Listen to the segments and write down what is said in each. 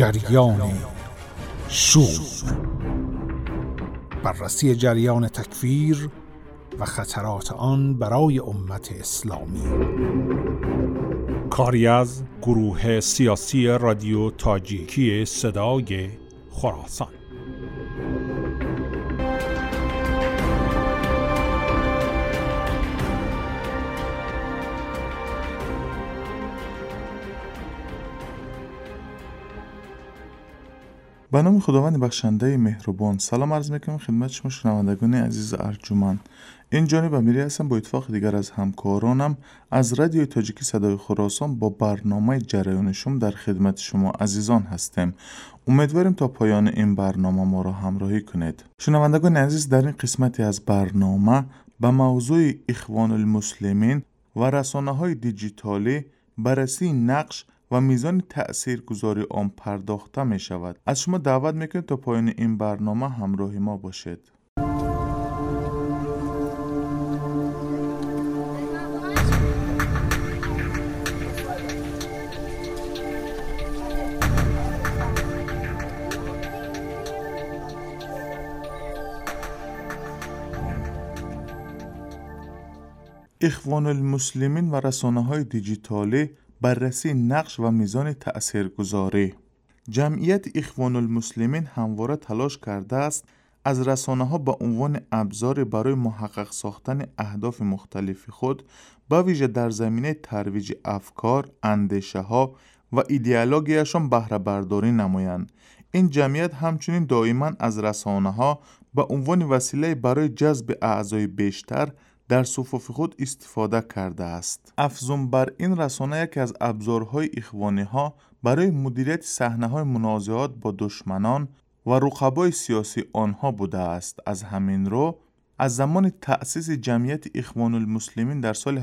جریان شور، بررسی جریان تکفیر و خطرات آن برای امت اسلامی. کاری از گروه سیاسی رادیو تاجیکی صدای خراسان. به نام خداوند بخشنده مهربان. سلام عرض میکنم خدمت شما شنوندگان عزیز ارجمند. این جانب امیری هستم با اتفاق دیگر از همکارانم از رادیو تاجیکی صدای خراسان با برنامه جریان شوم در خدمت شما عزیزان هستیم. امیدواریم تا پایان این برنامه ما را همراهی کنید. شنوندگان عزیز، در این قسمتی از برنامه به موضوع اخوان المسلمین و رسانه‌های دیجیتالی، بررسی نقش و میزان تأثیرگذاری آن پرداخته می شود. از شما دعوت میکنم تا پایان این برنامه همراه ما باشید. اخوان المسلمین و رسانه‌های دیجیتالی، بررسی نقش و میزان تأثیرگذاری. جمعیت اخوان المسلمین همواره تلاش کرده است از رسانه‌ها به عنوان ابزار برای محقق ساختن اهداف مختلف خود، به ویژه در زمینه ترویج افکار، اندیشه‌ها و ایدئولوژی‌شان بهره برداری نمایند. این جمعیت همچنین دائما از رسانه‌ها به عنوان وسیله برای جذب اعضای بیشتر در صفوف خود استفاده کرده است. افزون بر این، رسانه یکی از ابزارهای اخوانی ها برای مدیریت صحنه‌های منازعات با دشمنان و رقبای سیاسی آنها بوده است. از همین رو از زمان تأسیس جمعیت اخوان المسلمین در سال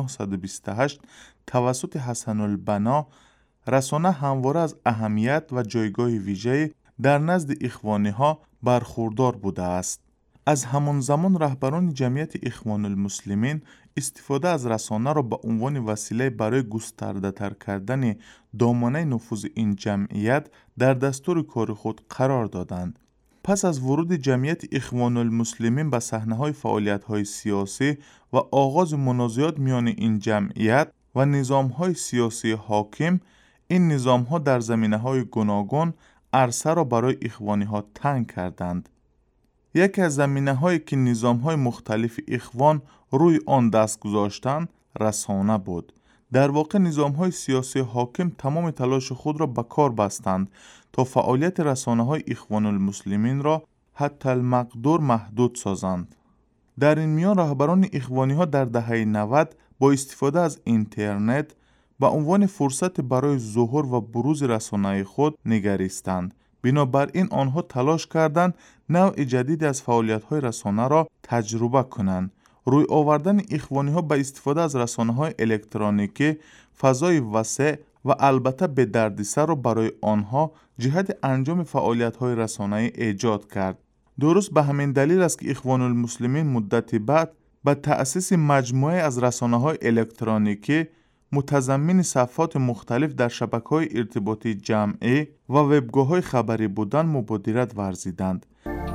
1928 توسط حسن البنا، رسانه همواره از اهمیت و جایگاه ویژه‌ای در نزد اخوانی ها برخوردار بوده است. از همان زمان رهبران جمعیت اخوان المسلمین استفاده از رسانه را به عنوان وسیله برای گسترده تر کردن دامنه نفوذ این جمعیت در دستور کار خود قرار دادند. پس از ورود جمعیت اخوان المسلمین به صحنه‌های فعالیت‌های سیاسی و آغاز منازعات میان این جمعیت و نظام‌های سیاسی حاکم، این نظام‌ها در زمینه‌های گوناگون عرصه را برای اخوانی‌ها تنگ کردند. یکی از زمینه‌هایی که نظام‌های مختلف اخوان روی آن دست گذاشتند، رسانه بود. در واقع نظام‌های سیاسی حاکم تمام تلاش خود را به کار بستند تا فعالیت رسانه‌های اخوان المسلمین را حتی المقدور محدود سازند. در این میان رهبران اخوانی‌ها در دهه 90 با استفاده از اینترنت به عنوان فرصت برای ظهور و بروز رسانه خود نگریستند. بنابراین آنها تلاش کردند نوع جدید از فعالیت‌های رسانه را تجربه کنند. روی آوردن اخوانی‌ها به استفاده از رسانه‌های الکترونیکی فضای وسیع و البته به دردسر را برای آنها جهت انجام فعالیت‌های رسانه‌ای ایجاد کرد. درست به همین دلیل است که اخوان المسلمین مدتی بعد به تأسیس مجموعه از رسانه‌های الکترونیکی متضمن صفحات مختلف در شبکه‌های ارتباطی جمعی و وبگاه‌های خبری بودن مبادرت ورزیدند.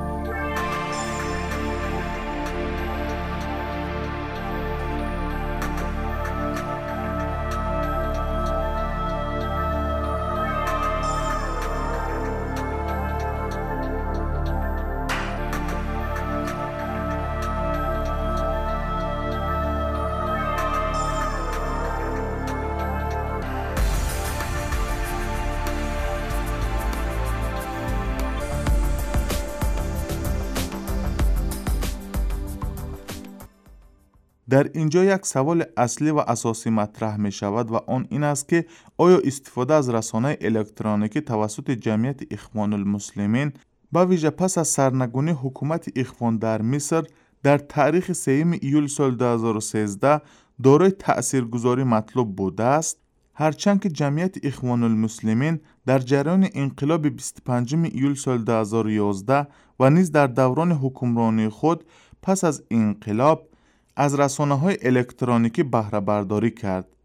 در اینجا یک سوال اصلی و اساسی مطرح می شود و آن این است که آیا استفاده از رسانه الکترونیکی توسط جمعیت اخوان المسلمین به ویژه پس از سرنگونی حکومت اخوان در مصر در تاریخ 3 ایول سال 2013 دارای تأثیرگذاری مطلوب بوده است؟ هرچند که جمعیت اخوان المسلمین در جریان انقلاب 25 ایول سال 2011 و نیز در دوران حکمرانی خود پس از انقلاب از رسانه‌های الکترونیکی بهره برداری کرد،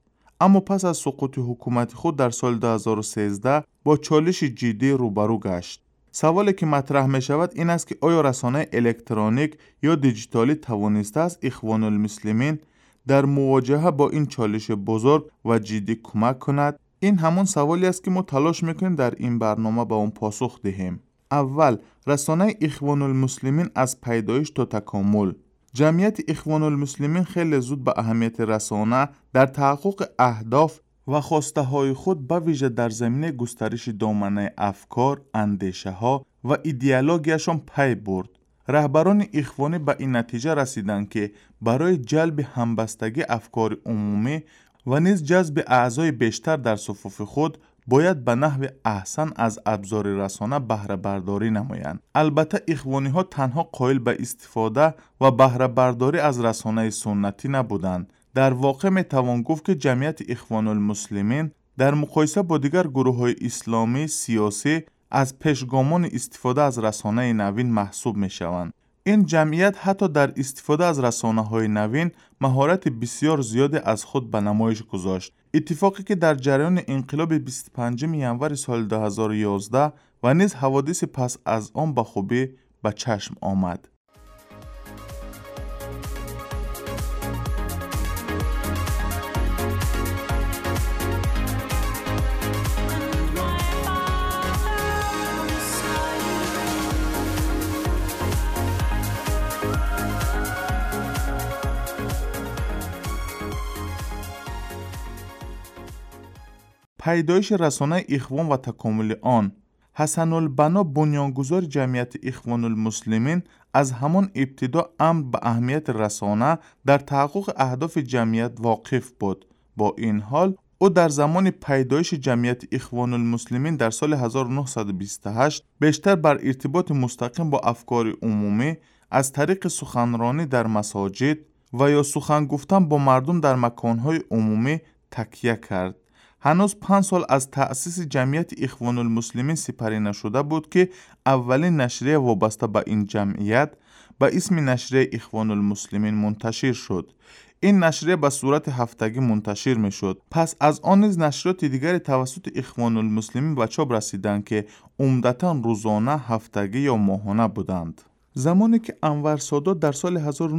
اما پس از سقوط حکومت خود در سال 2013 با چالش جدی روبرو گشت. سوالی که مطرح می شود این است که آیا رسانه الکترونیک یا دیجیتالی توانسته است اخوان المسلمین در مواجهه با این چالش بزرگ و جدی کمک کند؟ این همون سوالی است که ما تلاش میکنیم در این برنامه به اون پاسخ دهیم. اول، رسانه اخوان المسلمین از پیدایش تا تکامل. جمعیت اخوان المسلمین خیلی زود به اهمیت رسانه در تحقق اهداف و خواسته های خود به ویژه در زمینه گسترش دامنه افکار، اندیشه ها و ایدئولوژیشان پی برد. رهبران اخوانی به این نتیجه رسیدند که برای جلب همبستگی افکار عمومی و نیز جذب اعضای بیشتر در صفوف خود باید به نحو احسن از ابزار رسانه بهره برداری نمایند. البته اخوانی ها تنها قائل به استفاده و بهره برداری از رسانه سنتی نبودند. در واقع می توان گفت که جمعیت اخوان المسلمین در مقایسه با دیگر گروه های اسلامی سیاسی از پیشگامان استفاده از رسانه نوین محسوب می شوند. این جمعیت حتی در استفاده از رسانه های نوین مهارت بسیار زیادی از خود به نمایش گذاشت. اتفاقی که در جریان انقلاب 25 ینور سال 2011 و نیز حوادث پس از آن به خوبی به چشم آمد. پیدایش رسانه اخوان و تکامل آن. حسن البنا بنیانگذار جمعیت اخوان المسلمین از همان ابتدا امر به اهمیت رسانه در تحقق اهداف جمعیت واقف بود. با این حال او در زمان پیدایش جمعیت اخوان المسلمین در سال 1928 بیشتر بر ارتباط مستقیم با افکار عمومی از طریق سخنرانی در مساجد و یا سخن گفتن با مردم در مکانهای عمومی تکیه کرد. هنوز 5 سال از تأسیس جمعیت اخوان المسلمین سپری نشده بود که اولین نشریه وابسته به این جمعیت به اسم نشریه اخوان المسلمین منتشر شد. این نشریه به صورت هفتگی منتشر می شد. پس از آن نیز نشریات دیگری توسط اخوان المسلمین به چاپ رسیدند که عمدتاً روزانه، هفتگی یا ماهانه بودند. زمانی که انور سادات در سال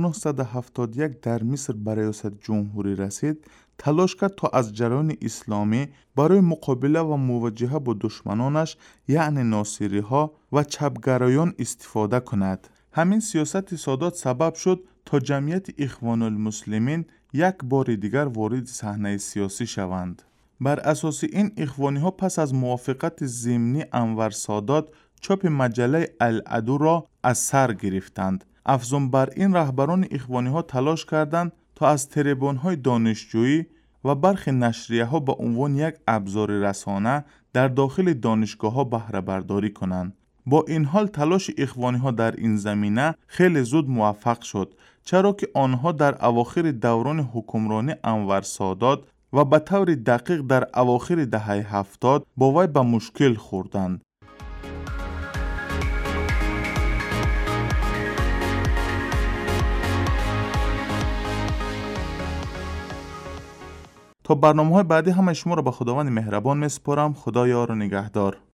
1971 در مصر به ریاست جمهوری رسید، تلاش کرد تا از جریان اسلامی برای مقابله و مواجهه با دشمنانش یعنی ناصری ها و چپگرایان استفاده کند. همین سیاست سادات سبب شد تا جمعیت اخوان المسلمین یک بار دیگر وارد صحنه سیاسی شوند. بر اساس این اخوانی ها پس از موافقت ضمنی انور سادات چاپ مجله العدو را از سر گرفتند. افزون بر این رهبران اخوانی ها تلاش کردند تا از تریبون های دانشجویی و برخی نشریه ها با عنوان یک ابزار رسانه در داخل دانشگاه ها بهره برداری کنند. با این حال تلاش اخوانی ها در این زمینه خیلی زود موفق شد، چرا که آنها در اواخر دوران حکمرانی انور سادات و به طور دقیق در اواخر دهه 70 با وی به مشکل خوردند. تا برنامه‌های بعدی همه شما را به خداوند مهربان می‌سپارم. خدا یار و نگهدار.